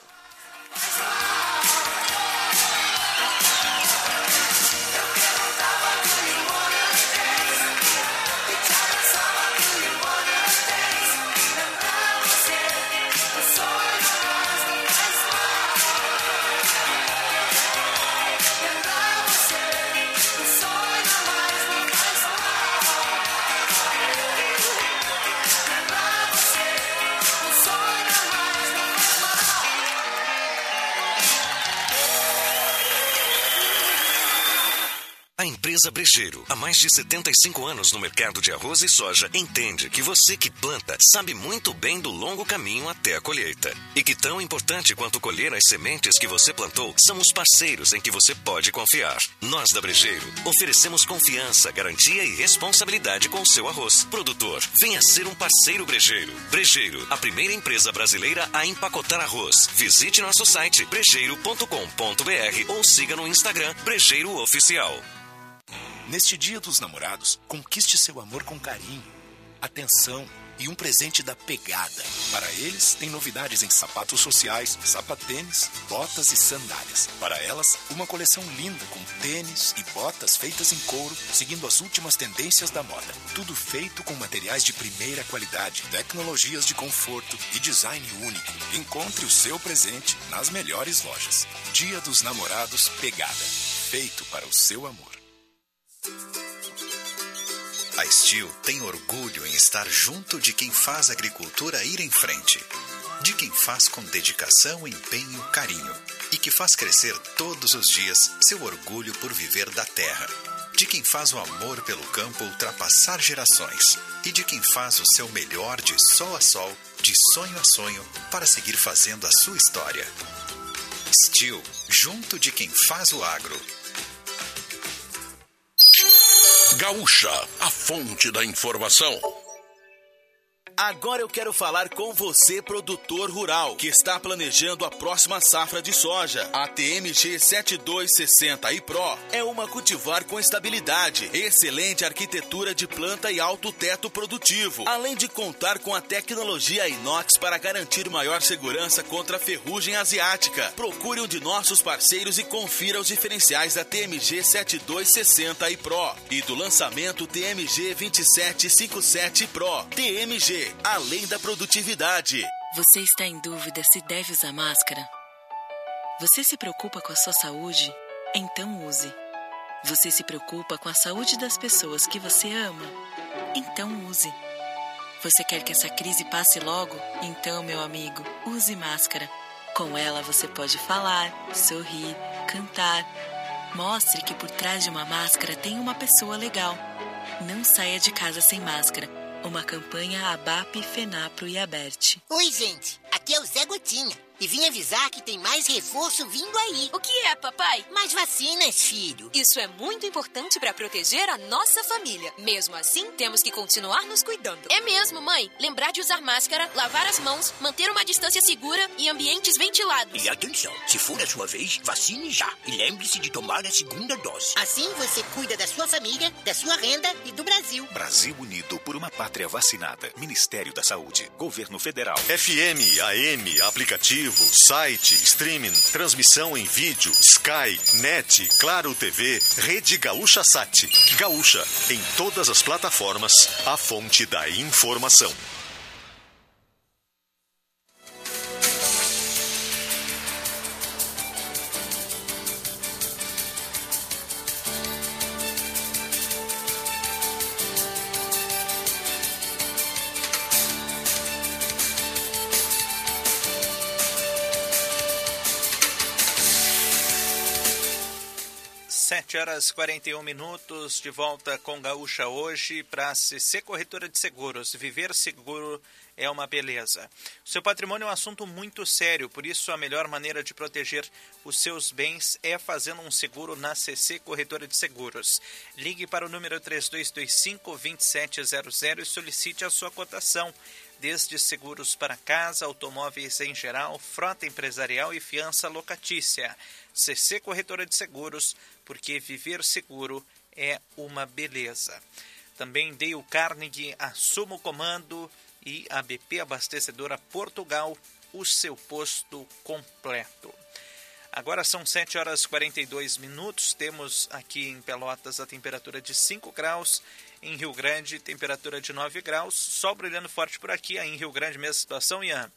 A empresa Brejeiro, há mais de 75 anos no mercado de arroz e soja, entende que você que planta sabe muito bem do longo caminho até a colheita. E que tão importante quanto colher as sementes que você plantou, são os parceiros em que você pode confiar. Nós da Brejeiro oferecemos confiança, garantia e responsabilidade com o seu arroz. Produtor, venha ser um parceiro Brejeiro. Brejeiro, a primeira empresa brasileira a empacotar arroz. Visite nosso site brejeiro.com.br ou siga no Instagram Brejeiro Oficial. Neste Dia dos Namorados, conquiste seu amor com carinho, atenção e um presente da Pegada. Para eles, tem novidades em sapatos sociais, sapatênis, botas e sandálias. Para elas, uma coleção linda com tênis e botas feitas em couro, seguindo as últimas tendências da moda. Tudo feito com materiais de primeira qualidade, tecnologias de conforto e design único. Encontre o seu presente nas melhores lojas. Dia dos Namorados Pegada. Feito para o seu amor. A Steel tem orgulho em estar junto de quem faz a agricultura ir em frente, de quem faz com dedicação, empenho, carinho e que faz crescer todos os dias seu orgulho por viver da terra, de quem faz o amor pelo campo ultrapassar gerações e de quem faz o seu melhor de sol a sol, de sonho a sonho, para seguir fazendo a sua história. Steel, junto de quem faz o agro. Gaúcha, a fonte da informação. Agora eu quero falar com você, produtor rural, que está planejando a próxima safra de soja. A TMG 7260 e Pro é uma cultivar com estabilidade, excelente arquitetura de planta e alto teto produtivo, além de contar com a tecnologia inox para garantir maior segurança contra a ferrugem asiática. Procure um de nossos parceiros e confira os diferenciais da TMG 7260 e Pro e do lançamento TMG 2757 Pro. TMG, além da produtividade. Você está em dúvida se deve usar máscara? Você se preocupa com a sua saúde? Então use. Você se preocupa com a saúde das pessoas que você ama? Então use. Você quer que essa crise passe logo? Então, meu amigo, use máscara. Com ela você pode falar, sorrir, cantar. Mostre que por trás de uma máscara tem uma pessoa legal. Não saia de casa sem máscara. Uma campanha ABAP, FENAPRO e ABERT. Oi, gente. Aqui é o Zé Gotinha. E vim avisar que tem mais reforço vindo aí. O que é, papai? Mais vacinas, filho. Isso é muito importante para proteger a nossa família. Mesmo assim, temos que continuar nos cuidando. É mesmo, mãe. Lembrar de usar máscara, lavar as mãos, manter uma distância segura e ambientes ventilados. E atenção, se for a sua vez, vacine já. E lembre-se de tomar a segunda dose. Assim você cuida da sua família, da sua renda e do Brasil. Brasil Unido por uma pátria vacinada. Ministério da Saúde. Governo Federal. FM, AM, aplicativo, site, streaming, transmissão em vídeo, Sky, Net, Claro TV, Rede Gaúcha Sat. Gaúcha, em todas as plataformas, a fonte da informação. Horas 41 minutos, de volta com Gaúcha hoje para a CC Corretora de Seguros. Viver seguro é uma beleza. O seu patrimônio é um assunto muito sério, por isso a melhor maneira de proteger os seus bens é fazendo um seguro na CC Corretora de Seguros. Ligue para o número 3225-2700 e solicite a sua cotação. Desde seguros para casa, automóveis em geral, frota empresarial e fiança locatícia. CC Corretora de Seguros, porque viver seguro é uma beleza. Também Dale Carnegie, assuma o comando, e a BP Abastecedora Portugal, o seu posto completo. Agora são 7 horas e 42 minutos, temos aqui em Pelotas a temperatura de 5 graus, em Rio Grande temperatura de 9 graus, sol brilhando forte por aqui, aí em Rio Grande mesma situação, Ian?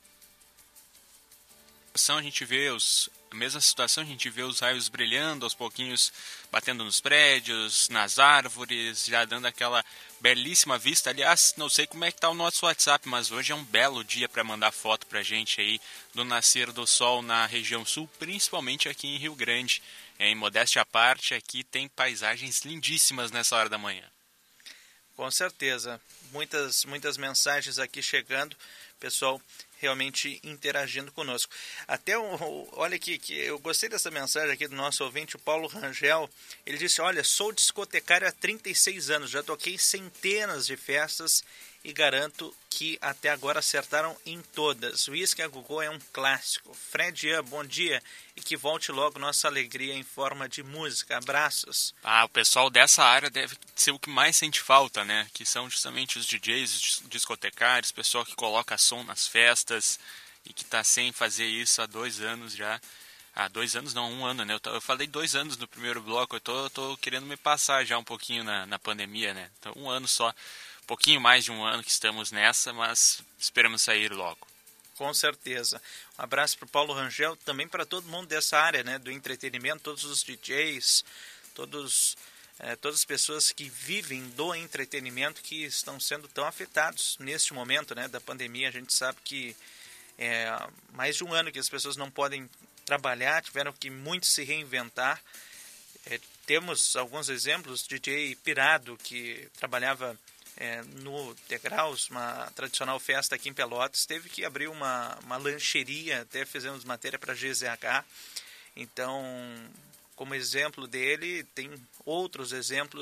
A gente vê a mesma situação, a gente vê os raios brilhando aos pouquinhos, batendo nos prédios, nas árvores, já dando aquela belíssima vista. Aliás, não sei como é que está o nosso WhatsApp, mas hoje é um belo dia para mandar foto para a gente aí do nascer do sol na região sul, principalmente aqui em Rio Grande. Em modéstia à parte, aqui tem paisagens lindíssimas nessa hora da manhã. Com certeza, muitas mensagens aqui chegando, pessoal realmente interagindo conosco. Até, olha aqui, que eu gostei dessa mensagem aqui do nosso ouvinte, o Paulo Rangel. Ele disse, olha, sou discotecário há 36 anos, já toquei centenas de festas e garanto que até agora acertaram em todas. O Whisky a Gogô é um clássico. Fred Ian, bom dia e que volte logo nossa alegria em forma de música. Abraços. O pessoal dessa área deve ser o que mais sente falta, né? Que são justamente os DJs, os discotecários, pessoal que coloca som nas festas e que está sem fazer isso há 2 anos já. 2 anos não, 1 ano, né? Eu falei 2 anos no primeiro bloco, eu tô querendo me passar já um pouquinho na pandemia, né? Então 1 ano só. Pouquinho mais de 1 ano que estamos nessa, mas esperamos sair logo. Com certeza. Um abraço para o Paulo Rangel, também para todo mundo dessa área, né, do entretenimento, todos os DJs, todas as pessoas que vivem do entretenimento que estão sendo tão afetados neste momento, né, da pandemia. A gente sabe que mais de 1 ano que as pessoas não podem trabalhar, tiveram que muito se reinventar. Temos alguns exemplos, DJ Pirado, que trabalhava no Degraus, uma tradicional festa aqui em Pelotas, teve que abrir uma lancheria, até fizemos matéria para GZH. Então, como exemplo dele, tem outros exemplos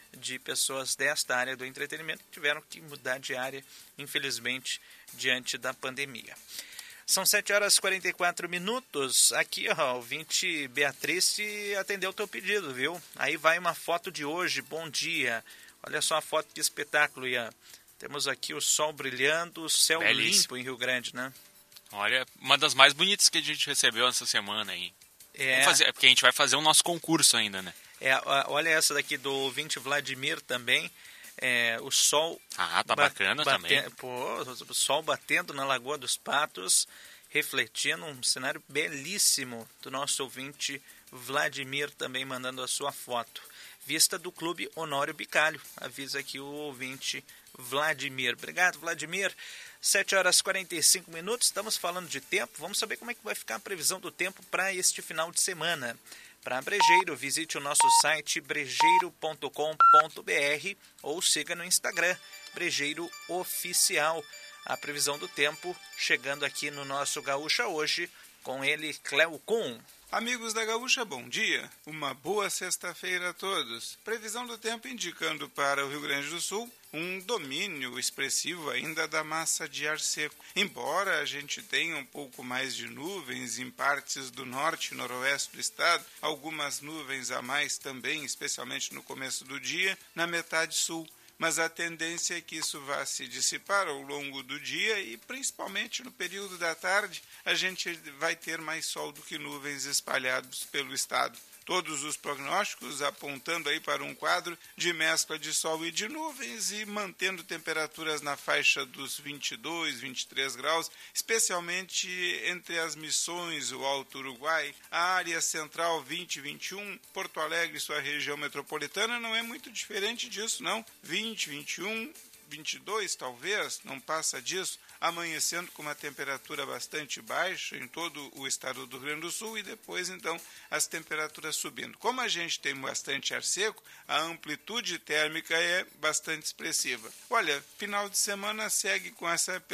de pessoas desta área do entretenimento que tiveram que mudar de área, infelizmente, diante da pandemia. São 7h44. Aqui, ó, o ouvinte Beatriz atendeu o teu pedido, viu? Aí vai uma foto de hoje. Bom dia. Olha só a foto de espetáculo, Ian. Temos aqui o sol brilhando, céu limpo em Rio Grande, né? Olha, uma das mais bonitas que a gente recebeu essa semana aí. Porque a gente vai fazer o nosso concurso ainda, né? Olha essa daqui do ouvinte Vladimir também. O sol... tá bacana também. O sol batendo na Lagoa dos Patos, refletindo um cenário belíssimo do nosso ouvinte Vladimir também mandando a sua foto. Vista do Clube Honório Bicalho, avisa aqui o ouvinte Vladimir. Obrigado, Vladimir. 7h45, estamos falando de tempo. Vamos saber como é que vai ficar a previsão do tempo para este final de semana. Para Brejeiro, visite o nosso site brejeiro.com.br ou siga no Instagram, Brejeiro Oficial. A previsão do tempo chegando aqui no nosso Gaúcha hoje, com ele, Cleo Kuhn. Amigos da Gaúcha, bom dia. Uma boa sexta-feira a todos. Previsão do tempo indicando para o Rio Grande do Sul um domínio expressivo ainda da massa de ar seco. Embora a gente tenha um pouco mais de nuvens em partes do norte e noroeste do estado, algumas nuvens a mais também, especialmente no começo do dia, na metade sul. Mas a tendência é que isso vá se dissipar ao longo do dia e, principalmente no período da tarde, a gente vai ter mais sol do que nuvens espalhados pelo estado. Todos os prognósticos apontando aí para um quadro de mescla de sol e de nuvens e mantendo temperaturas na faixa dos 22, 23 graus, especialmente entre as Missões, o Alto Uruguai, a área central 20, 21, Porto Alegre e sua região metropolitana não é muito diferente disso, não. 20, 21, 22 talvez, não passa disso, amanhecendo com uma temperatura bastante baixa em todo o estado do Rio Grande do Sul e depois então as temperaturas subindo. Como a gente tem bastante ar seco, a amplitude térmica é bastante expressiva. Olha, final de semana segue com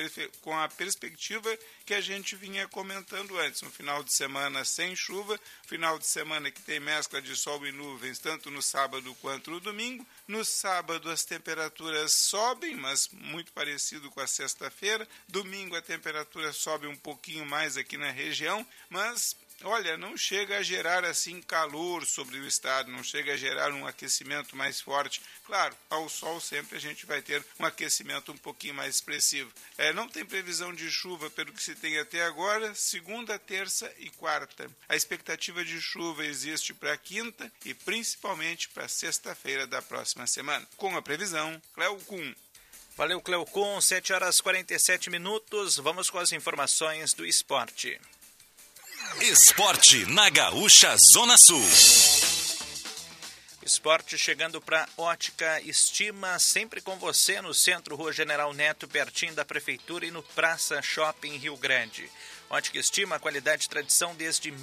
a perspectiva que a gente vinha comentando antes, um final de semana sem chuva, final de semana que tem mescla de sol e nuvens tanto no sábado quanto no domingo. No sábado as temperaturas sobem, mas muito parecido com a sexta-feira. Domingo a temperatura sobe um pouquinho mais aqui na região, mas olha, não chega a gerar assim calor sobre o estado, não chega a gerar um aquecimento mais forte. Claro, ao sol sempre a gente vai ter um aquecimento um pouquinho mais expressivo. Não tem previsão de chuva pelo que se tem até agora, segunda, terça e quarta. A expectativa de chuva existe para quinta e principalmente para sexta-feira da próxima semana. Com a previsão, Cleo Kuhn. Valeu, Cleo Kuhn, 7h47. Vamos com as informações do esporte. Esporte na Gaúcha Zona Sul. Esporte chegando para Ótica Estima, sempre com você no Centro Rua General Neto, pertinho da Prefeitura e no Praça Shopping Rio Grande. Ótica Estima, qualidade e tradição desde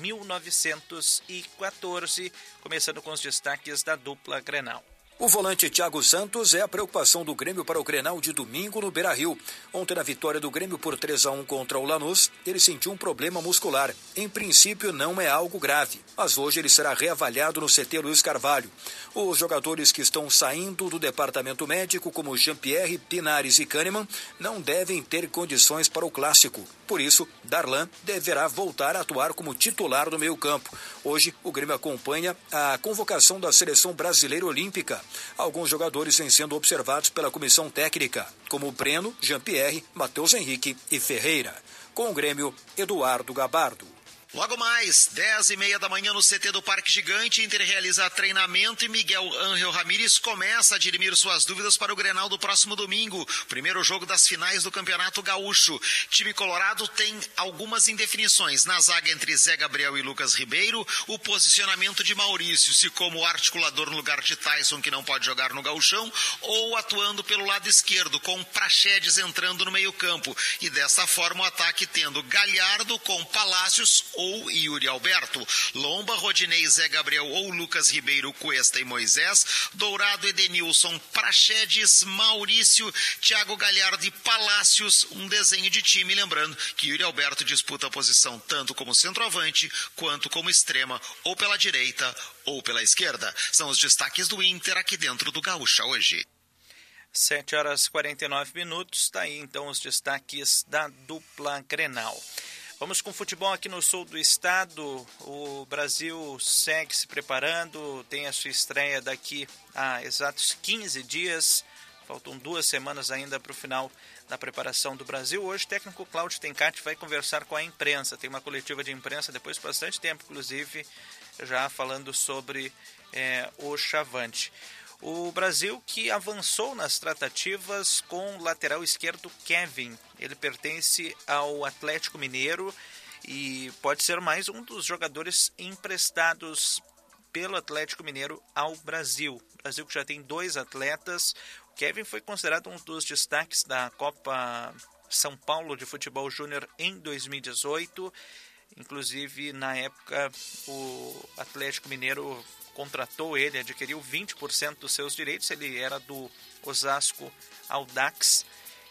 1914, começando com os destaques da dupla Grenal. O volante Thiago Santos é a preocupação do Grêmio para o Grenal de domingo no Beira-Rio. Ontem, na vitória do Grêmio por 3-1 contra o Lanús, ele sentiu um problema muscular. Em princípio, não é algo grave, mas hoje ele será reavaliado no CT Luiz Carvalho. Os jogadores que estão saindo do departamento médico, como Jean-Pierre, Pinares e Kahneman, não devem ter condições para o clássico. Por isso, Darlan deverá voltar a atuar como titular no meio-campo. Hoje, o Grêmio acompanha a convocação da Seleção Brasileira Olímpica. Alguns jogadores vêm sendo observados pela comissão técnica, como Breno, Jean-Pierre, Matheus Henrique e Ferreira. Com o Grêmio, Eduardo Gabardo. Logo mais, 10h30 da manhã no CT do Parque Gigante, Inter realiza treinamento e Miguel Ángel Ramírez começa a dirimir suas dúvidas para o Grenal do próximo domingo, primeiro jogo das finais do Campeonato Gaúcho. Time colorado tem algumas indefinições na zaga entre Zé Gabriel e Lucas Ribeiro, o posicionamento de Maurício, se como articulador no lugar de Tyson, que não pode jogar no gauchão, ou atuando pelo lado esquerdo, com Praxedes entrando no meio campo, e dessa forma o ataque tendo Galhardo com Palácios, ou Yuri Alberto. Lomba, Rodinei, Zé Gabriel ou Lucas Ribeiro, Cuesta e Moisés. Dourado, Edenilson, Praxedes, Maurício, Thiago Galhardo e Palácios. Um desenho de time, lembrando que Yuri Alberto disputa a posição tanto como centroavante quanto como extrema, ou pela direita ou pela esquerda. São os destaques do Inter aqui dentro do Gaúcha hoje. 7h49, está aí então os destaques da dupla Grenal. Vamos com futebol aqui no sul do estado. O Brasil segue se preparando, tem a sua estreia daqui a exatos 15 dias. Faltam 2 semanas ainda para o final da preparação do Brasil. Hoje o técnico Cláudio Tencati vai conversar com a imprensa. Tem uma coletiva de imprensa depois de bastante tempo, inclusive, já falando sobre o Chavante. O Brasil que avançou nas tratativas com o lateral esquerdo Kevin. Ele pertence ao Atlético Mineiro e pode ser mais um dos jogadores emprestados pelo Atlético Mineiro ao Brasil. O Brasil que já tem 2 atletas. O Kevin foi considerado um dos destaques da Copa São Paulo de Futebol Júnior em 2018. Inclusive, na época, o Atlético Mineiro contratou ele, adquiriu 20% dos seus direitos. Ele era do Osasco Audax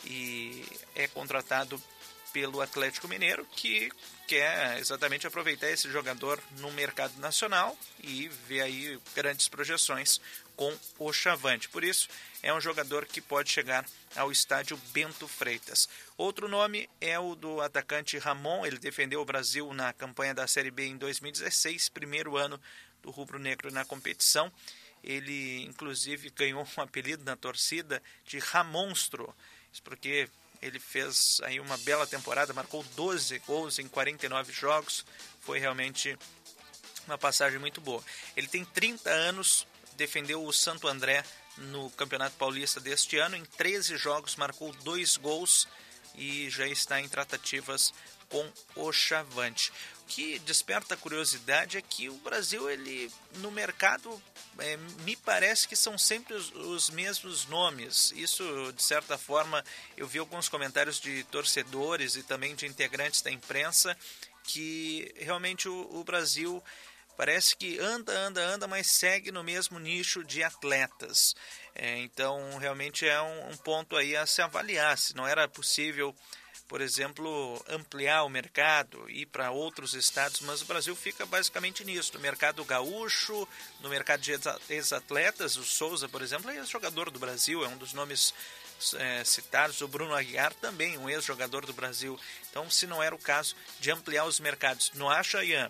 e é contratado pelo Atlético Mineiro, que quer exatamente aproveitar esse jogador no mercado nacional e vê aí grandes projeções com o Chavante. Por isso, é um jogador que pode chegar ao estádio Bento Freitas. Outro nome é o do atacante Ramon. Ele defendeu o Brasil na campanha da Série B em 2016, primeiro ano do rubro-negro na competição. Ele, inclusive, ganhou um apelido na torcida de Ramonstro. Isso porque ele fez aí uma bela temporada, marcou 12 gols em 49 jogos. Foi realmente uma passagem muito boa. Ele tem 30 anos, defendeu o Santo André no Campeonato Paulista deste ano. Em 13 jogos marcou 2 gols e já está em tratativas com o Chavante. O que desperta curiosidade é que o Brasil, ele no mercado, me parece que são sempre os mesmos nomes. Isso, de certa forma, eu vi alguns comentários de torcedores e também de integrantes da imprensa que realmente o Brasil parece que anda, mas segue no mesmo nicho de atletas. Então, realmente é um ponto aí a se avaliar. Se não era possível, por exemplo, ampliar o mercado, ir para outros estados, mas o Brasil fica basicamente nisso, no mercado gaúcho, no mercado de ex-atletas. O Souza, por exemplo, é ex-jogador do Brasil, é um dos nomes citados. O Bruno Aguiar também, um ex-jogador do Brasil. Então, se não era o caso de ampliar os mercados, não acha, Ian?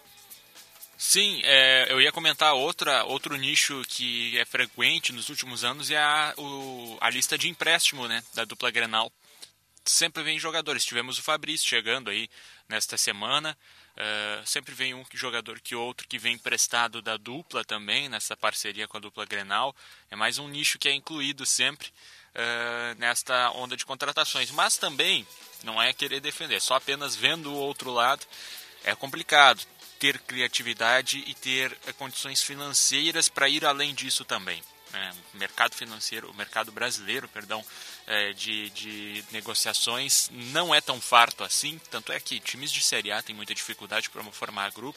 Sim, eu ia comentar outro nicho que é frequente nos últimos anos é a lista de empréstimo, né, da dupla Grenal. Sempre vem jogadores. Tivemos o Fabrício chegando aí nesta semana. Sempre vem um jogador que outro que vem emprestado da dupla também, nessa parceria com a dupla Grenal. É mais um nicho que é incluído sempre nesta onda de contratações. Mas também não é querer defender, só apenas vendo o outro lado é complicado ter criatividade e ter condições financeiras para ir além disso também. O mercado financeiro, o mercado brasileiro, de negociações não é tão farto assim, tanto é que times de Série A têm muita dificuldade para formar grupo.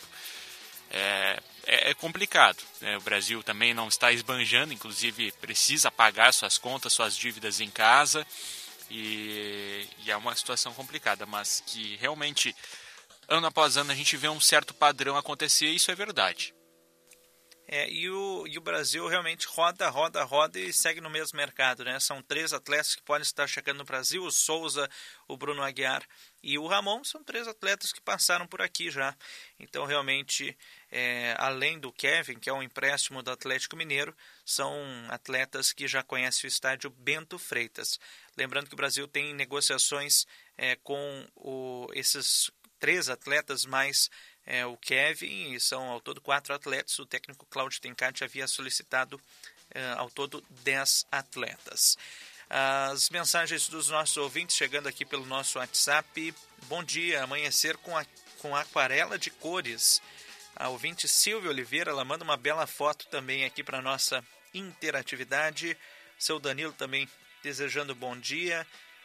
É complicado, né? O Brasil também não está esbanjando, inclusive precisa pagar suas contas, suas dívidas em casa, e é uma situação complicada, mas que realmente ano após ano a gente vê um certo padrão acontecer, e isso é verdade. E o Brasil realmente roda e segue no mesmo mercado, né? São 3 atletas que podem estar chegando no Brasil: o Souza, o Bruno Aguiar e o Ramon. São 3 atletas que passaram por aqui já. Então, realmente, além do Kevin, que é um empréstimo do Atlético Mineiro, são atletas que já conhecem o estádio Bento Freitas. Lembrando que o Brasil tem negociações com esses 3 atletas mais o Kevin, e são ao todo 4 atletas. O técnico Cláudio Tencati havia solicitado ao todo 10 atletas. As mensagens dos nossos ouvintes chegando aqui pelo nosso WhatsApp. Bom dia, amanhecer com aquarela de cores. A ouvinte Silvia Oliveira, ela manda uma bela foto também aqui para nossa interatividade. Seu Danilo também desejando bom dia.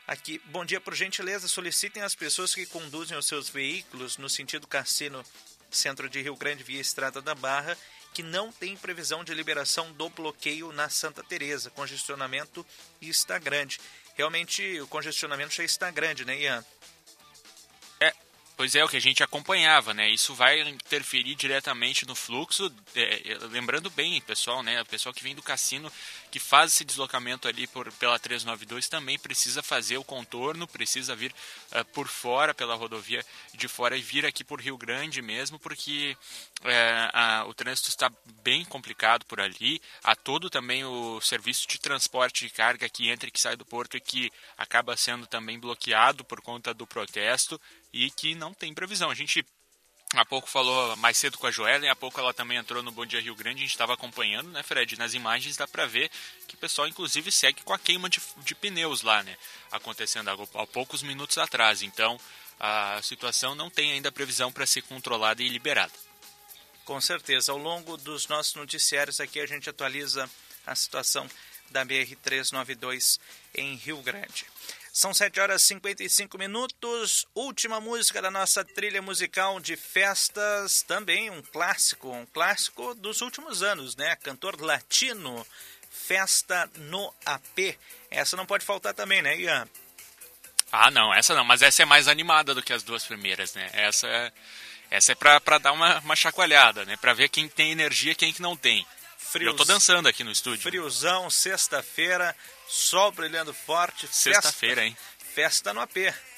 Aqui, bom dia, por gentileza, solicitem às pessoas que conduzem os seus veículos no sentido Cassino, centro de Rio Grande, via Estrada da Barra, que não tem previsão de liberação do bloqueio na Santa Teresa. Congestionamento está grande. Realmente o congestionamento já está grande, né, Ian? Pois é, o que a gente acompanhava, né? Isso vai interferir diretamente no fluxo. Lembrando bem, pessoal, né? O pessoal que vem do Cassino, que faz esse deslocamento ali pela 392, também precisa fazer o contorno, precisa vir por fora, pela rodovia de fora e vir aqui por Rio Grande mesmo, porque o trânsito está bem complicado por ali. Há todo também o serviço de transporte de carga que entra e que sai do porto e que acaba sendo também bloqueado por conta do protesto e que não tem previsão. A gente há pouco falou mais cedo com a Joellen, há pouco ela também entrou no Bom Dia Rio Grande, a gente estava acompanhando, né, Fred? Nas imagens dá para ver que o pessoal inclusive segue com a queima de pneus lá, né? Acontecendo há poucos minutos atrás. Então a situação não tem ainda previsão para ser controlada e liberada. Com certeza. Ao longo dos nossos noticiários aqui a gente atualiza a situação da BR-392 em Rio Grande. São 7h55, última música da nossa trilha musical de festas, também um clássico dos últimos anos, né? Cantor latino, Festa no AP. Essa não pode faltar também, né, Ian? Ah, não, essa não, mas essa é mais animada do que as duas primeiras, né? Essa é pra dar uma chacoalhada, né? Pra ver quem tem energia e quem que não tem. Eu tô dançando aqui no estúdio. Friozão, sexta-feira, sol brilhando forte. Sexta-feira, hein? Festa no AP.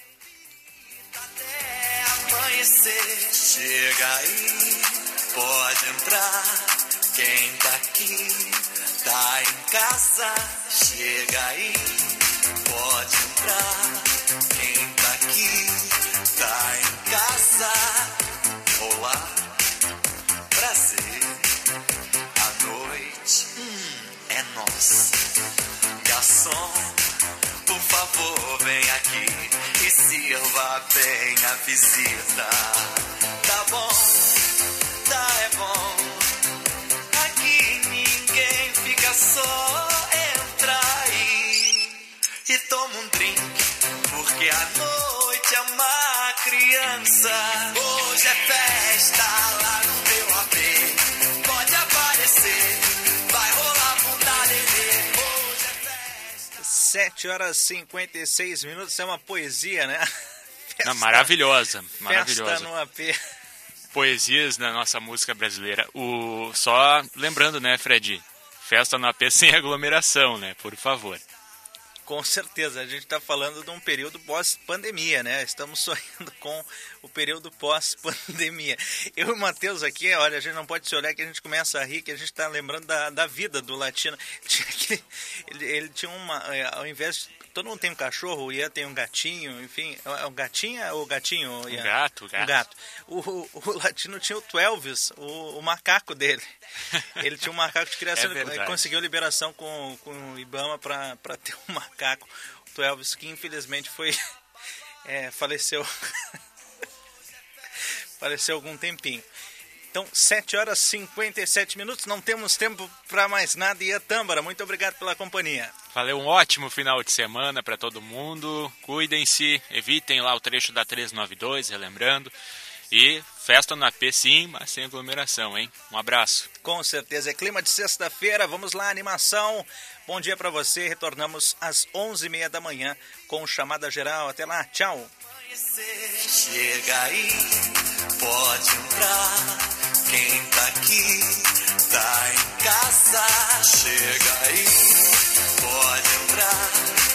Até amanhecer, chega aí, pode entrar. Quem tá aqui, tá em casa. Chega aí, pode entrar. Quem tá aqui, tá em casa. Olá, prazer. É nossa. Garçom, por favor, vem aqui e sirva bem a visita. Tá bom, é bom. Aqui ninguém fica só. Entra aí e toma um drink, porque a noite é uma criança. Hoje é festa lá no meu AP. Pode aparecer. 7h56, é uma poesia, né? Não, maravilhosa. Festa no AP. Poesias da nossa música brasileira. Só lembrando, né, Fred? Festa no AP sem aglomeração, né? Por favor. Com certeza, a gente está falando de um período pós-pandemia, né? Estamos sonhando com o período pós-pandemia. Eu e o Matheus aqui, olha, a gente não pode se olhar que a gente começa a rir, que a gente está lembrando da vida do latino. Ele tinha ao invés de... Todo mundo tem um cachorro, o Ian tem um gatinho, enfim, é um gatinho ou gatinho? Ian? Um gato. Um gato. O latino tinha o Twelvis, o macaco dele. Ele tinha um macaco de criação, ele conseguiu liberação com o Ibama para ter um macaco, o Twelvis, que infelizmente faleceu. Faleceu há algum tempinho. Então, 7h57, não temos tempo para mais nada. Ian Tâmbara, muito obrigado pela companhia. Valeu, um ótimo final de semana para todo mundo. Cuidem-se, evitem lá o trecho da 392, relembrando. E festa no AP sim, mas sem aglomeração, hein? Um abraço. Com certeza, é clima de sexta-feira, vamos lá, animação. Bom dia para você, retornamos às 11h30 da manhã com Chamada Geral. Até lá, tchau. Chega aí, pode entrar. Quem tá aqui, tá em casa. Chega aí, pode entrar.